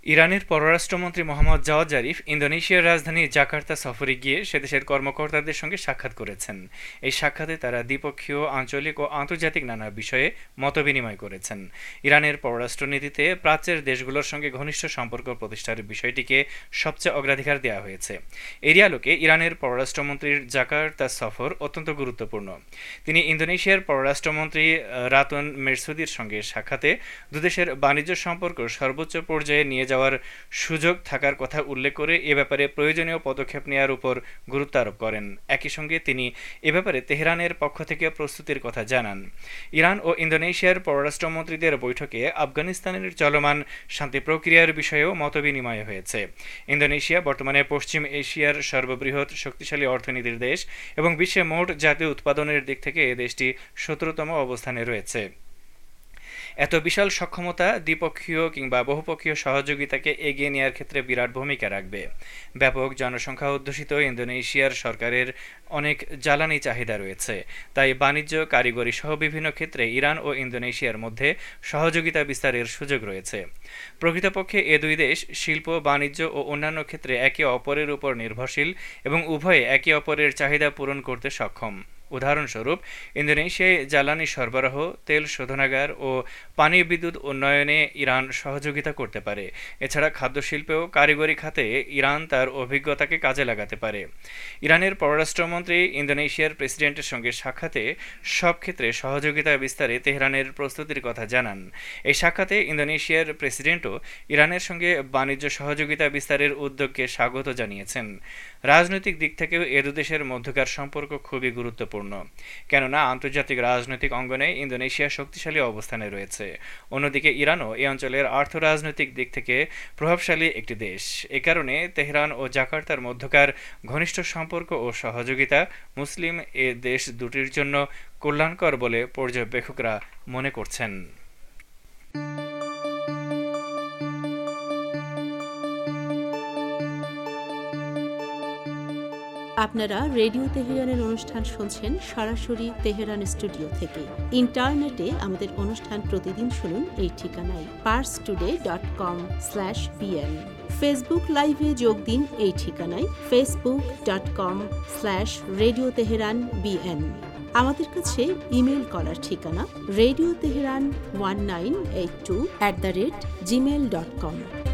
ইরানের পররাষ্ট্রমন্ত্রী Mohammad Javad Zarif ইন্দোনেশিয়ার রাজধানী জাকার্তা সফরে গিয়ে সেদেশের কর্মকর্তাদের সঙ্গে সাক্ষাৎ করেছেন। এই সাক্ষাতে তারা দ্বিপক্ষীয়, আঞ্চলিক ও আন্তর্জাতিক নানা বিষয়ে মতবিনিময় করেছেন। ইরানের পররাষ্ট্রনীতিতে প্রাচ্যের দেশগুলোর সঙ্গে ঘনিষ্ঠ সম্পর্ক প্রতিষ্ঠার বিষয়টিকে সবচেয়ে অগ্রাধিকার দেওয়া হয়েছে। এরই আলোকে ইরানের পররাষ্ট্রমন্ত্রীর জাকার্তা সফর অত্যন্ত গুরুত্বপূর্ণ। তিনি ইন্দোনেশিয়ার পররাষ্ট্রমন্ত্রী রাতন মেরসুদির সঙ্গে সাক্ষাতে দুদেশের বাণিজ্য সম্পর্ক সর্বোচ্চ পর্যায়ে নিয়ে যাওয়ার সুযোগ থাকার কথা উল্লেখ করে এ ব্যাপারে প্রয়োজনীয় পদক্ষেপ নেওয়ার উপর গুরুত্ব আরোপ করেন। একই সঙ্গে তিনি এ ব্যাপারে তেহরানের পক্ষ থেকে প্রস্তুতির কথা জানান। ইরান ও ইন্দোনেশিয়ার পররাষ্ট্রমন্ত্রীদের বৈঠকে আফগানিস্তানের চলমান শান্তি প্রক্রিয়ার বিষয়েও মতবিনিময় হয়েছে। ইন্দোনেশিয়া বর্তমানে পশ্চিম এশিয়ার সর্ববৃহৎ শক্তিশালী অর্থনীতির দেশ এবং বিশ্বে মোট জাতীয় উৎপাদনের দিক থেকে এ দেশটি ১৭তম অবস্থানে রয়েছে। এত বিশাল সক্ষমতা দ্বিপক্ষীয় কিংবা বহুপক্ষীয় সহযোগিতাকে এগিয়ে নেওয়ার ক্ষেত্রে বিরাট ভূমিকা রাখবে। ব্যাপক জনসংখ্যা অধ্যুষিত ইন্দোনেশিয়ার সরকারের অনেক জ্বালানি চাহিদা রয়েছে। তাই বাণিজ্য, কারিগরি সহ বিভিন্ন ক্ষেত্রে ইরান ও ইন্দোনেশিয়ার মধ্যে সহযোগিতা বিস্তারের সুযোগ রয়েছে। প্রকৃতপক্ষে এ দুই দেশ শিল্প, বাণিজ্য ও অন্যান্য ক্ষেত্রে একে অপরের উপর নির্ভরশীল এবং উভয়ে একে অপরের চাহিদা পূরণ করতে সক্ষম। উদাহরণস্বরূপ, ইন্দোনেশিয়ায় জ্বালানি সরবরাহ, তেল শোধনাগার ও পানি বিদ্যুৎ উন্নয়নে ইরান সহযোগিতা করতে পারে। এছাড়া খাদ্যশিল্পেও কারিগরি খাতে ইরান তার অভিজ্ঞতাকে কাজে লাগাতে পারে। ইরানের পররাষ্ট্রমন্ত্রী ইন্দোনেশিয়ার প্রেসিডেন্টের সঙ্গে সাক্ষাতে সব ক্ষেত্রে সহযোগিতা বিস্তারে তেহরানের প্রস্তুতির কথা জানান। এই সাক্ষাতে ইন্দোনেশিয়ার প্রেসিডেন্টও ইরানের সঙ্গে বাণিজ্য সহযোগিতা বিস্তারের উদ্যোগকে স্বাগত জানিয়েছেন। রাজনৈতিক দিক থেকেও এ দুদেশের মধ্যকার সম্পর্ক খুবই গুরুত্বপূর্ণ, কেননা আন্তর্জাতিক রাজনৈতিক অঙ্গনে ইন্দোনেশিয়া শক্তিশালী অবস্থানে রয়েছে। অন্যদিকে ইরানও এই অঞ্চলের আর্থ-রাজনৈতিক দিক থেকে প্রভাবশালী একটি দেশ। এ কারণে তেহরান ও জাকার্তার মধ্যকার ঘনিষ্ঠ সম্পর্ক ও সহযোগিতা মুসলিম এ দেশ দুটির জন্য কল্যাণকর বলে পর্যবেক্ষকরা মনে করছেন। আপনারা রেডিও তেহরানের অনুষ্ঠান শুনছেন সরাসরি তেহরান স্টুডিও থেকে। ইন্টারনেটে আমাদের অনুষ্ঠান প্রতিদিন শুনুন এই ঠিকানায় parstoday.com/pn। ফেসবুক লাইভে যোগ দিন এই ঠিকানায় facebook.com/radio tehran bn। আমাদের কাছে ইমেল করার ঠিকানা radioteheran1982@gmail.com।